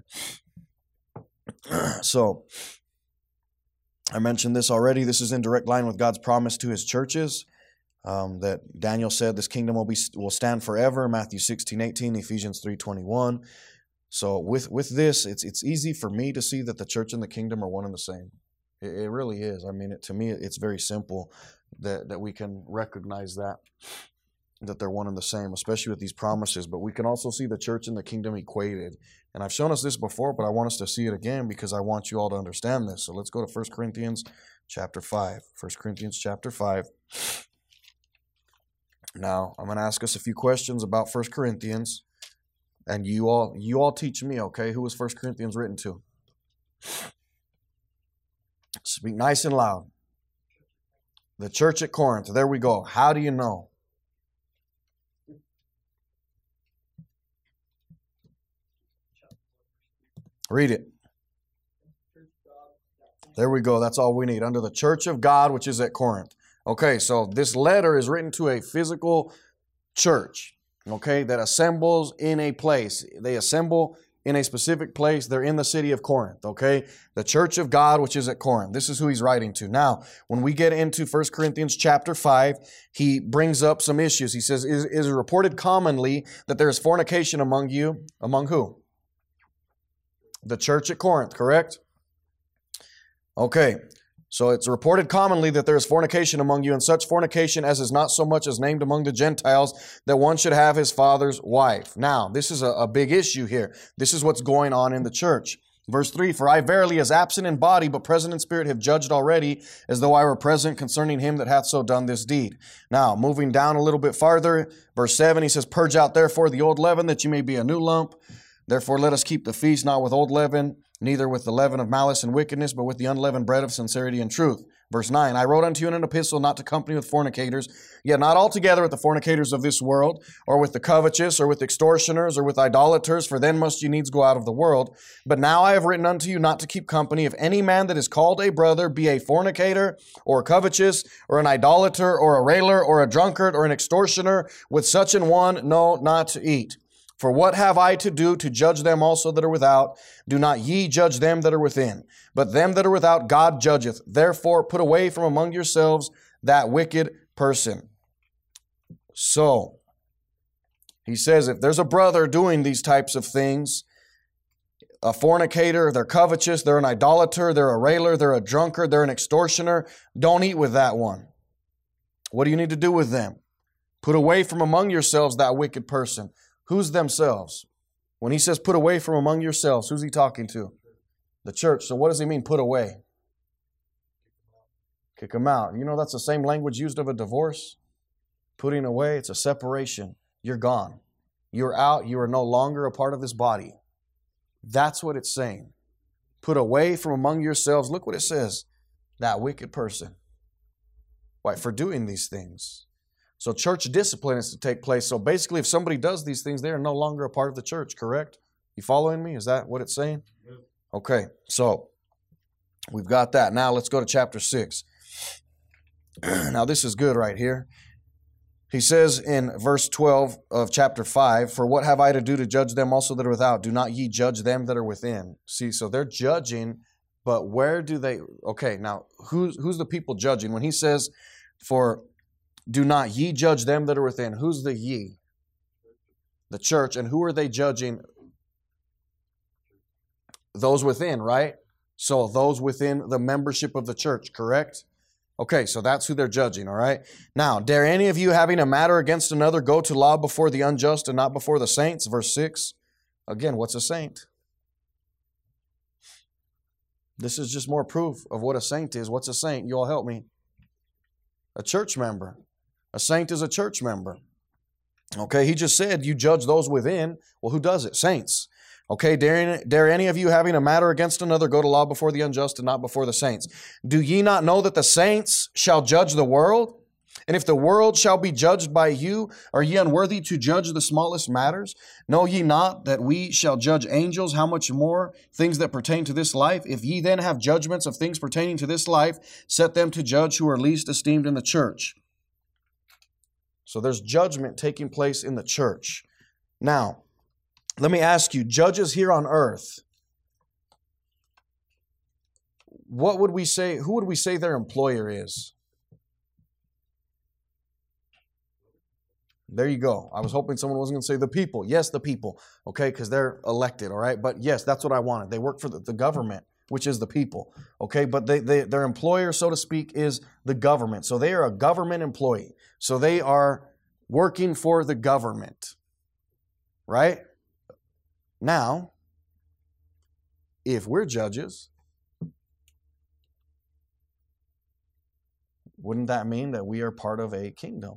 So, I mentioned this already. This is in direct line with God's promise to his churches. that Daniel said this kingdom will stand forever, Matthew 16:18, Ephesians 3:21. So with this, it's easy for me to see that the church and the kingdom are one and the same. It really is. I mean, to me, it's very simple that we can recognize that they're one and the same, especially with these promises. But we can also see the church and the kingdom equated. And I've shown us this before, but I want us to see it again because I want you all to understand this. So let's go to 1 Corinthians chapter 5. 1 Corinthians chapter 5. Now, I'm going to ask us a few questions about 1 Corinthians. And you all teach me, okay? Who was 1 Corinthians written to? Speak nice and loud. The church at Corinth. There we go. How do you know? Read it. There we go. That's all we need. Under the church of God, which is at Corinth. Okay, so this letter is written to a physical church, okay, that assembles in a place. They assemble in a specific place. They're in the city of Corinth, okay? The church of God, which is at Corinth. This is who he's writing to. Now, when we get into 1 Corinthians chapter 5, he brings up some issues. He says, is it reported commonly that there is fornication among you? Among who? The church at Corinth, correct? Okay. So it's reported commonly that there is fornication among you, and such fornication as is not so much as named among the Gentiles, that one should have his father's wife. Now, this is a big issue here. This is what's going on in the church. Verse 3, for I verily, as absent in body, but present in spirit, have judged already, as though I were present concerning him that hath so done this deed. Now, moving down a little bit farther, verse 7, he says, purge out therefore the old leaven, that you may be a new lump. Therefore let us keep the feast not with old leaven, neither with the leaven of malice and wickedness, but with the unleavened bread of sincerity and truth. Verse 9, I wrote unto you in an epistle not to company with fornicators, yet not altogether with the fornicators of this world, or with the covetous, or with extortioners, or with idolaters, for then must you needs go out of the world. But now I have written unto you not to keep company if any man that is called a brother be a fornicator, or covetous, or an idolater, or a railer, or a drunkard, or an extortioner. With such an one, no, not to eat. For what have I to do to judge them also that are without? Do not ye judge them that are within, but them that are without God judgeth. Therefore put away from among yourselves that wicked person. So, he says if there's a brother doing these types of things, a fornicator, they're covetous, they're an idolater, they're a railer, they're a drunkard, they're an extortioner, don't eat with that one. What do you need to do with them? Put away from among yourselves that wicked person. Who's themselves? When he says put away from among yourselves, who's he talking to? The church. So what does he mean put away? Kick them out. You know that's the same language used of a divorce. Putting away, it's a separation. You're gone. You're out. You are no longer a part of this body. That's what it's saying. Put away from among yourselves. Look what it says. That wicked person. Why? For doing these things. So church discipline is to take place. So basically, if somebody does these things, they are no longer a part of the church, correct? You following me? Is that what it's saying? Okay, so we've got that. Now let's go to chapter 6. Now this is good right here. He says in verse 12 of chapter 5, for what have I to do to judge them also that are without? Do not ye judge them that are within. See, so they're judging, but where do they... Okay, now who's the people judging? When he says, for... do not ye judge them that are within. Who's the ye? The church. And who are they judging? Those within, right? So those within the membership of the church, correct? Okay, so that's who they're judging, all right? Now, dare any of you having a matter against another go to law before the unjust and not before the saints? Verse 6. Again, what's a saint? This is just more proof of what a saint is. What's a saint? You all help me. A church member. A saint is a church member. Okay, he just said you judge those within. Well, who does it? Saints. Okay, dare any of you having a matter against another go to law before the unjust and not before the saints? Do ye not know that the saints shall judge the world? And if the world shall be judged by you, are ye unworthy to judge the smallest matters? Know ye not that we shall judge angels? How much more things that pertain to this life? If ye then have judgments of things pertaining to this life, set them to judge who are least esteemed in the church. So there's judgment taking place in the church. Now, let me ask you, judges here on earth, what would we say, who would we say their employer is? There you go. I was hoping someone wasn't going to say the people. Yes, the people. Okay, because they're elected, all right? But yes, that's what I wanted. They work for the government, which is the people. Okay, but their employer, so to speak, is the government. So they are a government employee. So they are working for the government, right? Now, if we're judges, wouldn't that mean that we are part of a kingdom?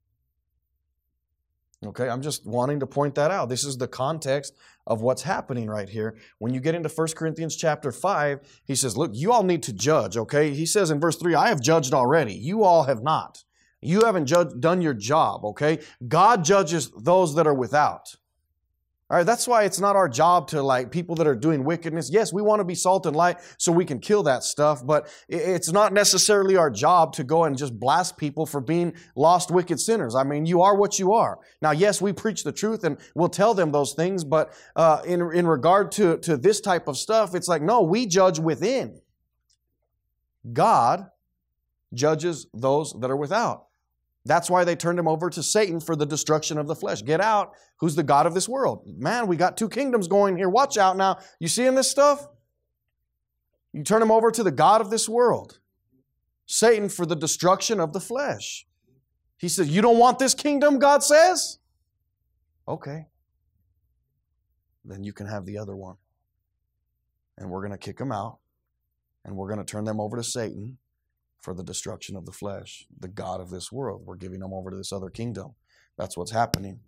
Okay, I'm just wanting to point that out. This is the context of what's happening right here. When you get into 1 Corinthians chapter 5, he says, look, you all need to judge, okay? He says in verse 3, I have judged already. You all have not. You haven't done your job, okay? God judges those that are without. All right, that's why it's not our job to like people that are doing wickedness. Yes, we want to be salt and light so we can kill that stuff, but it's not necessarily our job to go and just blast people for being lost, wicked sinners. I mean, you are what you are. Now, yes, we preach the truth and we'll tell them those things, but in regard to this type of stuff, it's like, no, we judge within. God judges those that are without. That's why they turned him over to Satan for the destruction of the flesh. Get out. Who's the god of this world? Man, we got two kingdoms going here. Watch out now. You seeing this stuff? You turn him over to the god of this world. Satan for the destruction of the flesh. He says, you don't want this kingdom, God says? Okay. Then you can have the other one. And we're going to kick them out. And we're going to turn them over to Satan for the destruction of the flesh, the god of this world. We're giving them over to this other kingdom. That's what's happening.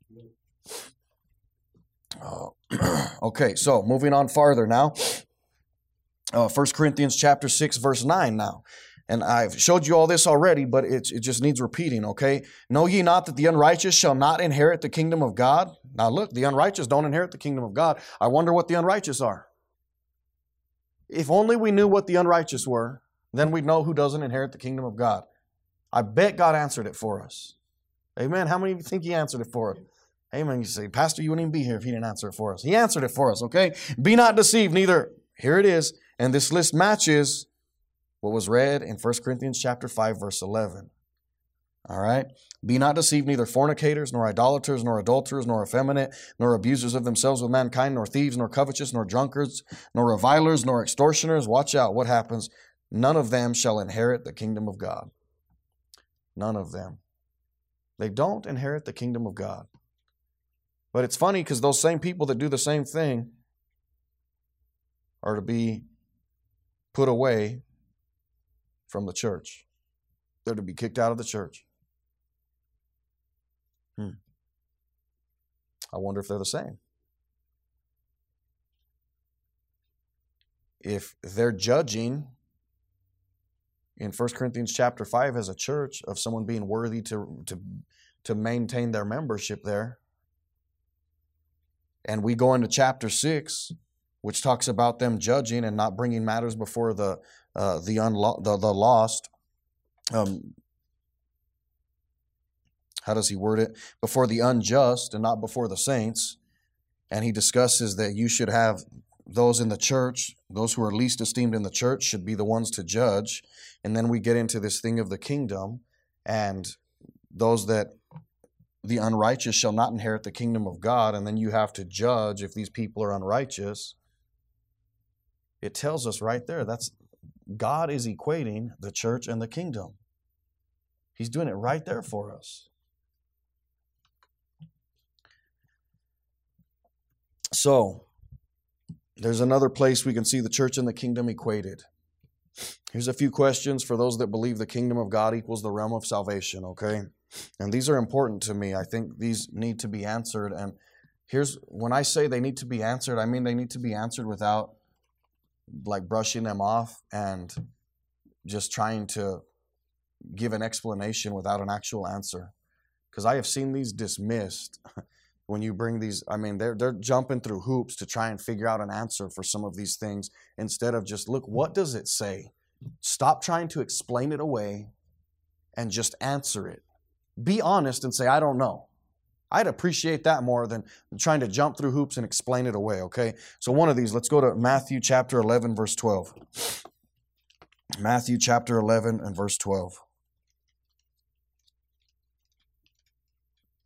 Okay, so moving on farther now. 1 Corinthians chapter 6, verse 9 now. And I've showed you all this already, but it just needs repeating, okay? Know ye not that the unrighteous shall not inherit the kingdom of God? Now look, the unrighteous don't inherit the kingdom of God. I wonder what the unrighteous are. If only we knew what the unrighteous were, then we'd know who doesn't inherit the kingdom of God. I bet God answered it for us. Amen. How many of you think he answered it for us? Amen. You say, Pastor, you wouldn't even be here if he didn't answer it for us. He answered it for us, okay? Be not deceived, neither. Here it is. And this list matches what was read in 1 Corinthians chapter 5, verse 11. All right? Be not deceived, neither fornicators, nor idolaters, nor adulterers, nor effeminate, nor abusers of themselves with mankind, nor thieves, nor covetous, nor drunkards, nor revilers, nor extortioners. Watch out. What happens? None of them shall inherit the kingdom of God. None of them. They don't inherit the kingdom of God. But it's funny because those same people that do the same thing are to be put away from the church. They're to be kicked out of the church. I wonder if they're the same. If they're judging in 1 Corinthians chapter 5 as a church of someone being worthy to maintain their membership there, and we go into chapter 6, which talks about them judging and not bringing matters before the lost. How does he word it? Before the unjust and not before the saints. And he discusses that you should have those in the church, those who are least esteemed in the church should be the ones to judge. And then we get into this thing of the kingdom, and those that the unrighteous shall not inherit the kingdom of God. And then you have to judge if these people are unrighteous. It tells us right there, that's God is equating the church and the kingdom. He's doing it right there for us. So, there's another place we can see the church and the kingdom equated. Here's a few questions for those that believe the kingdom of God equals the realm of salvation, okay? And these are important to me. I think these need to be answered. And when I say they need to be answered, I mean they need to be answered without like brushing them off and just trying to give an explanation without an actual answer. Because I have seen these dismissed when you bring these. I mean, they're jumping through hoops to try and figure out an answer for some of these things instead of just, look, what does it say? Stop trying to explain it away and just answer it. Be honest and say, I don't know. I'd appreciate that more than trying to jump through hoops and explain it away, okay? So one of these, let's go to Matthew chapter 11, verse 12. Matthew chapter 11 and verse 12.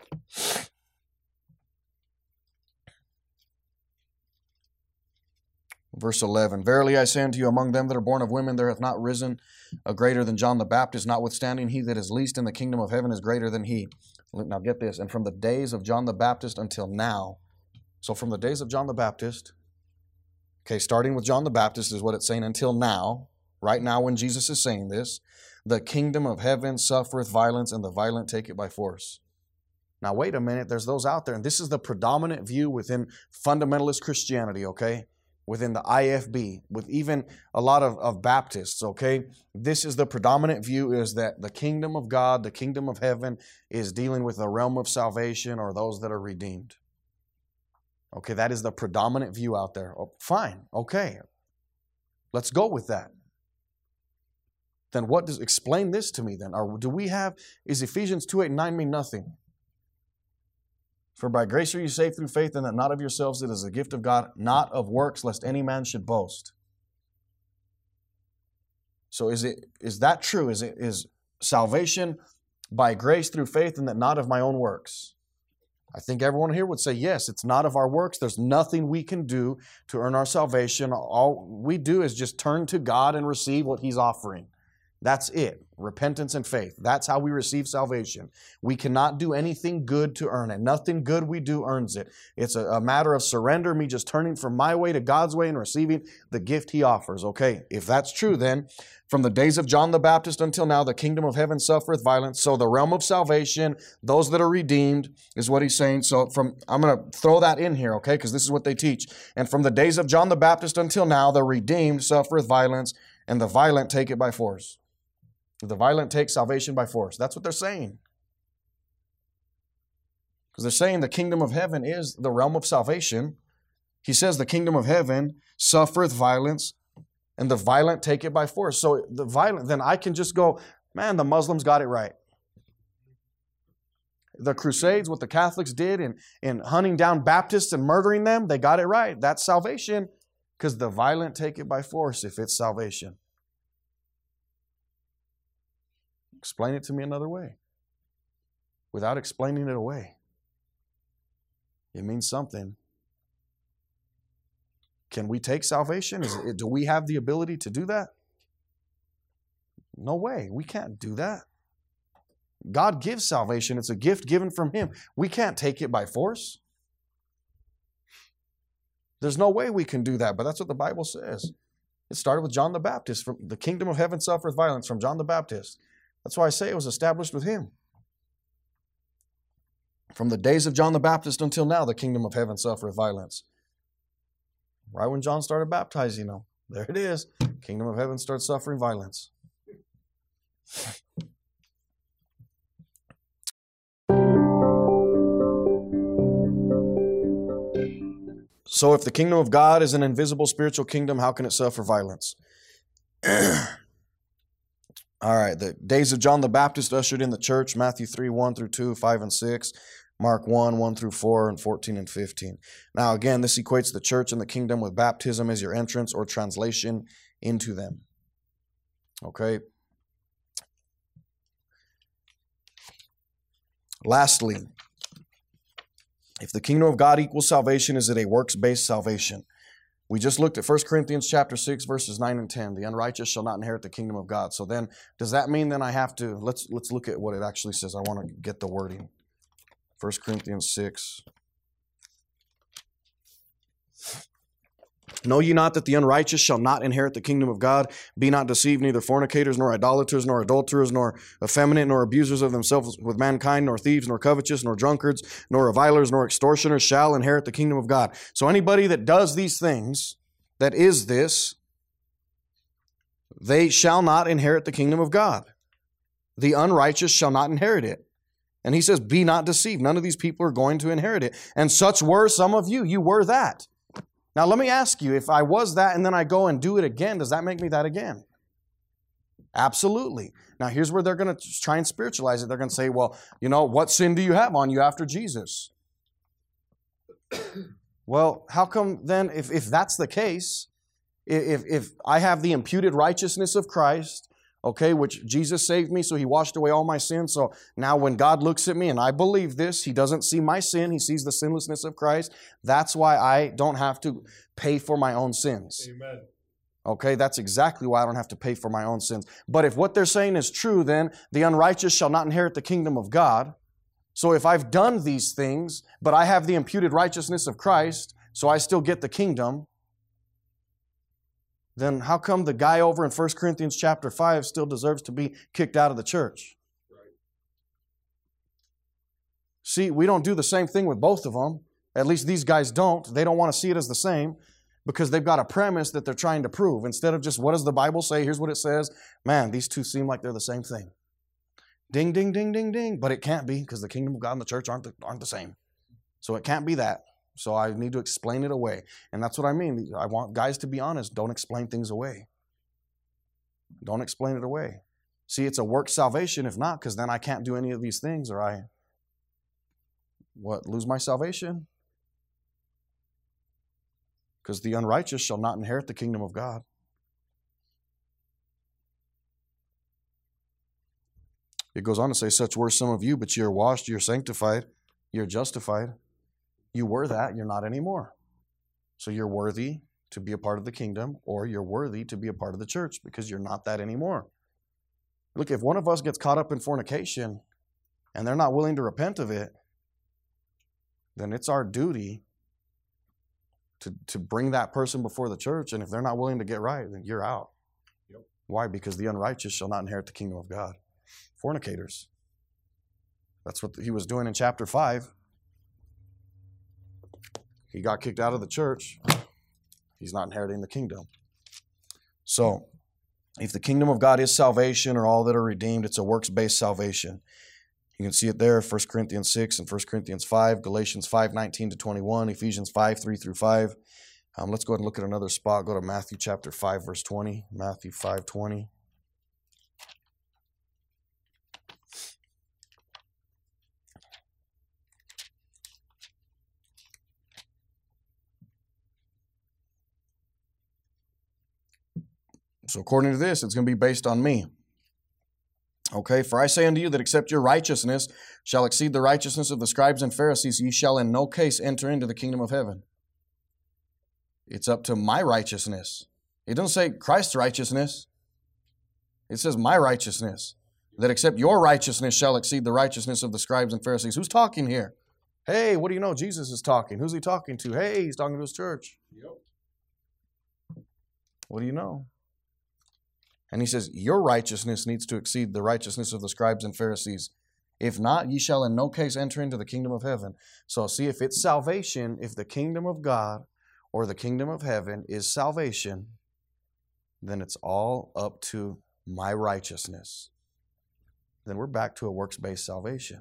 Verse 11, verily I say unto you, among them that are born of women, there hath not risen a greater than John the Baptist. Notwithstanding, he that is least in the kingdom of heaven is greater than he. Now get this, and from the days of John the Baptist until now. So from the days of John the Baptist, okay, starting with John the Baptist is what it's saying until now, right now when Jesus is saying this, the kingdom of heaven suffereth violence, and the violent take it by force. Now wait a minute, there's those out there, and this is the predominant view within fundamentalist Christianity, okay? Within the IFB, with even a lot of Baptists, okay? This is the predominant view, is that the kingdom of God, the kingdom of heaven, is dealing with the realm of salvation or those that are redeemed. Okay, that is the predominant view out there. Oh, fine, okay. Let's go with that. Then what does, explain this to me then. Or do we have, is Ephesians 2:8-9 mean nothing? For by grace are you saved through faith, and that not of yourselves, it is a gift of God, not of works, lest any man should boast. So is that true? Is salvation by grace through faith, and that not of my own works? I think everyone here would say yes, it's not of our works. There's nothing we can do to earn our salvation. All we do is just turn to God and receive what He's offering. That's it. Repentance and faith. That's how we receive salvation. We cannot do anything good to earn it. Nothing good we do earns it. It's a matter of surrender, me just turning from my way to God's way and receiving the gift He offers. Okay, if that's true then, from the days of John the Baptist until now, the kingdom of heaven suffereth violence. So the realm of salvation, those that are redeemed, is what he's saying. So I'm going to throw that in here, okay, because this is what they teach. And from the days of John the Baptist until now, the redeemed suffereth violence, and the violent take it by force. The violent take salvation by force. That's what they're saying. Because they're saying the kingdom of heaven is the realm of salvation. He says the kingdom of heaven suffereth violence, and the violent take it by force. So the violent, then I can just go, man, the Muslims got it right. The Crusades, what the Catholics did in hunting down Baptists and murdering them, they got it right. That's salvation, because the violent take it by force if it's salvation. Explain it to me another way. Without explaining it away. It means something. Can we take salvation? Do we have the ability to do that? No way. We can't do that. God gives salvation. It's a gift given from Him. We can't take it by force. There's no way we can do that, but that's what the Bible says. It started with John the Baptist. From the kingdom of heaven suffereth violence, from John the Baptist. That's why I say it was established with him. From the days of John the Baptist until now, the kingdom of heaven suffereth violence. Right when John started baptizing them, there it is. Kingdom of heaven starts suffering violence. So if the kingdom of God is an invisible spiritual kingdom, how can it suffer violence? All right, the days of John the Baptist ushered in the church, Matthew 3, 1-2, 5 and 6, Mark 1, 1-4, and 14 and 15. Now again, this equates the church and the kingdom with baptism as your entrance or translation into them. Okay. Lastly, if the kingdom of God equals salvation, is it a works-based salvation? We just looked at 1 Corinthians chapter 6, verses 9 and 10. The unrighteous shall not inherit the kingdom of God. So then, does that mean then I have to, let's look at what it actually says. I want to get the wording. 1 Corinthians 6. Know ye not that the unrighteous shall not inherit the kingdom of God? Be not deceived, neither fornicators, nor idolaters, nor adulterers, nor effeminate, nor abusers of themselves with mankind, nor thieves, nor covetous, nor drunkards, nor revilers, nor extortioners shall inherit the kingdom of God. So anybody that does these things, that is this, they shall not inherit the kingdom of God. The unrighteous shall not inherit it. And he says, be not deceived. None of these people are going to inherit it. And such were some of you. You were that. Now let me ask you, if I was that and then I go and do it again, does that make me that again? Absolutely. Now here's where they're going to try and spiritualize it. They're going to say, well, you know, what sin do you have on you after Jesus? Well, how come then, if that's the case, if I have the imputed righteousness of Christ, okay, which Jesus saved me, so he washed away all my sins. So now when God looks at me, and I believe this, he doesn't see my sin, he sees the sinlessness of Christ. That's why I don't have to pay for my own sins. Amen. Okay, that's exactly why I don't have to pay for my own sins. But if what they're saying is true, then the unrighteous shall not inherit the kingdom of God. So if I've done these things, but I have the imputed righteousness of Christ, so I still get the kingdom, then how come the guy over in 1 Corinthians chapter 5 still deserves to be kicked out of the church? Right. See, we don't do the same thing with both of them. At least these guys don't. They don't want to see it as the same because they've got a premise that they're trying to prove. Instead of just, what does the Bible say? Here's what it says. Man, these two seem like they're the same thing. Ding, ding, ding, ding, ding. But it can't be because the kingdom of God and the church aren't the same. So it can't be that. So I need to explain it away. And that's what I mean. I want guys to be honest. Don't explain things away. Don't explain it away. See, it's a work salvation. If not, because then I can't do any of these things or I, lose my salvation? Because the unrighteous shall not inherit the kingdom of God. It goes on to say, such were some of you, but you are washed, you are sanctified, you are justified. You were that, you're not anymore. So you're worthy to be a part of the kingdom, or you're worthy to be a part of the church because you're not that anymore. Look, if one of us gets caught up in fornication and they're not willing to repent of it, then it's our duty to bring that person before the church. And if they're not willing to get right, then you're out. Yep. Why? Because the unrighteous shall not inherit the kingdom of God. Fornicators. That's what he was doing in chapter 5. He got kicked out of the church. He's not inheriting the kingdom. So, if the kingdom of God is salvation or all that are redeemed, it's a works-based salvation. You can see it there, 1 Corinthians 6 and 1 Corinthians 5, Galatians 5, 19 to 21, Ephesians 5, 3 through 5. Let's go ahead and look at another spot. Go to Matthew chapter 5, verse 20. Matthew 5, 20. So according to this, it's going to be based on me. Okay, for I say unto you that except your righteousness shall exceed the righteousness of the scribes and Pharisees, ye shall in no case enter into the kingdom of heaven. It's up to my righteousness. It doesn't say Christ's righteousness. It says my righteousness. That except your righteousness shall exceed the righteousness of the scribes and Pharisees. Who's talking here? Hey, what do you know? Jesus is talking. Who's he talking to? Hey, he's talking to his church. Yep. What do you know? And he says, your righteousness needs to exceed the righteousness of the scribes and Pharisees. If not, ye shall in no case enter into the kingdom of heaven. So see, if it's salvation, if the kingdom of God or the kingdom of heaven is salvation, then it's all up to my righteousness. Then we're back to a works-based salvation.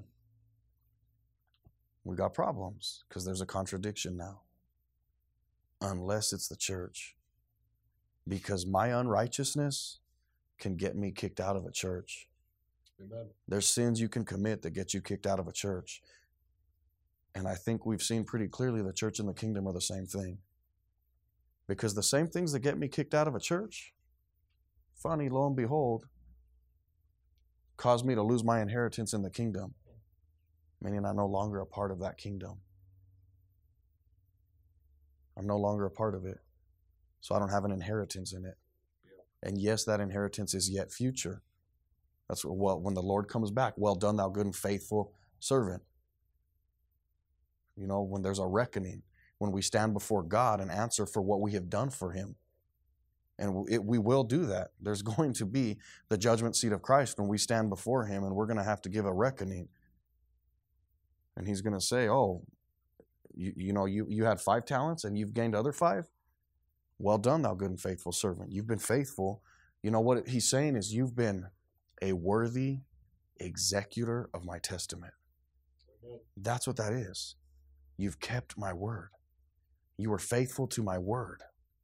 We got problems because there's a contradiction now. Unless it's the church. Because my unrighteousness can get me kicked out of a church. Amen. There's sins you can commit that get you kicked out of a church. And I think we've seen pretty clearly the church and the kingdom are the same thing. Because the same things that get me kicked out of a church, funny, lo and behold, cause me to lose my inheritance in the kingdom. Meaning I'm no longer a part of that kingdom. I'm no longer a part of it. So I don't have an inheritance in it. And yes, that inheritance is yet future. That's what, when the Lord comes back, well done, thou good and faithful servant. You know, when there's a reckoning, when we stand before God and answer for what we have done for Him. And we will do that. There's going to be the judgment seat of Christ when we stand before Him, and we're going to have to give a reckoning. And He's going to say, oh, you had 5 talents and you've gained other 5? Well done, thou good and faithful servant. You've been faithful. You know what He's saying is you've been a worthy executor of my testament. That's what that is. You've kept my word. You were faithful to my word.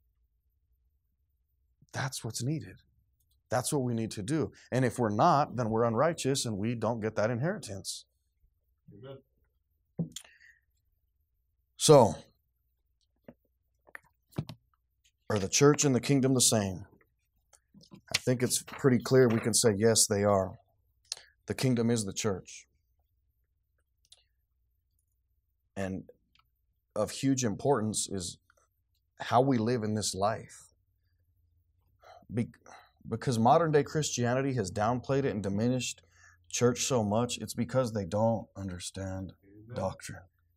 That's what's needed. That's what we need to do. And if we're not, then we're unrighteous and we don't get that inheritance. Amen. So, are the church and the kingdom the same? I think it's pretty clear we can say, yes, they are. The kingdom is the church. And of huge importance is how we live in this life. Because modern day Christianity has downplayed it and diminished church so much, it's because they don't understand doctrine.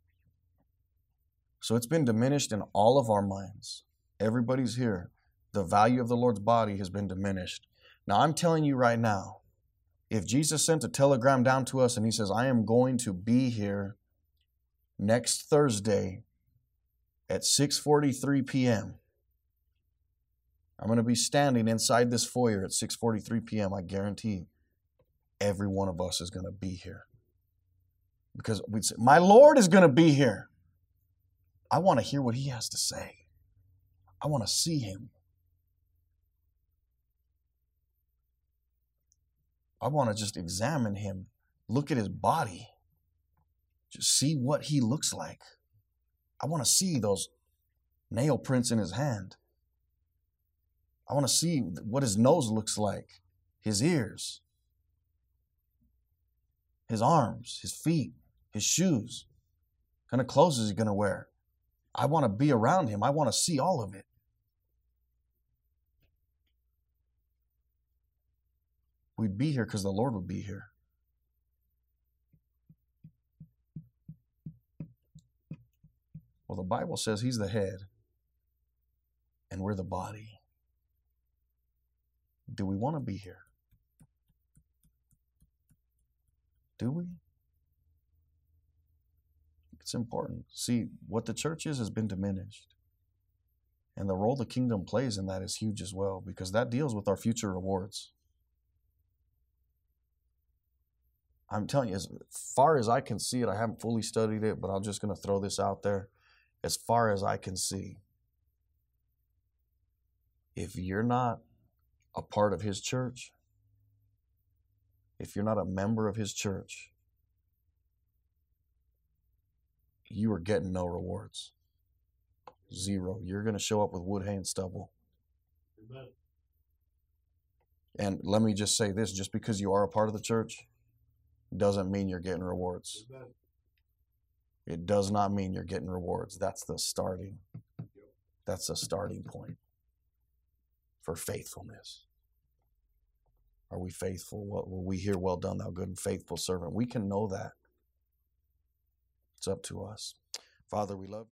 So it's been diminished in all of our minds. Everybody's here. The value of the Lord's body has been diminished. Now, I'm telling you right now, if Jesus sent a telegram down to us and he says, I am going to be here next Thursday at 6:43 p.m., I'm going to be standing inside this foyer at 6:43 p.m., I guarantee every one of us is going to be here. Because we'd say, my Lord is going to be here. I want to hear what he has to say. I want to see him. I want to just examine him, look at his body, just see what he looks like. I want to see those nail prints in his hand. I want to see what his nose looks like, his ears, his arms, his feet, his shoes. What kind of clothes is he going to wear? I want to be around him. I want to see all of it. We'd be here because the Lord would be here. Well, the Bible says he's the head and we're the body. Do we want to be here? Do we? It's important. See, what the church is has been diminished. And the role the kingdom plays in that is huge as well, because that deals with our future rewards. I'm telling you, as far as I can see it, I haven't fully studied it, but I'm just going to throw this out there. As far as I can see, if you're not a part of his church, if you're not a member of his church, you are getting no rewards. Zero. You're going to show up with wood, hay, and stubble. Amen. And let me just say this, just because you are a part of the church doesn't mean you're getting rewards. Amen. It does not mean you're getting rewards. That's the starting point for faithfulness. Are we faithful? What will we hear? Well done, thou good and faithful servant. We can know that. It's up to us. Father, we love you.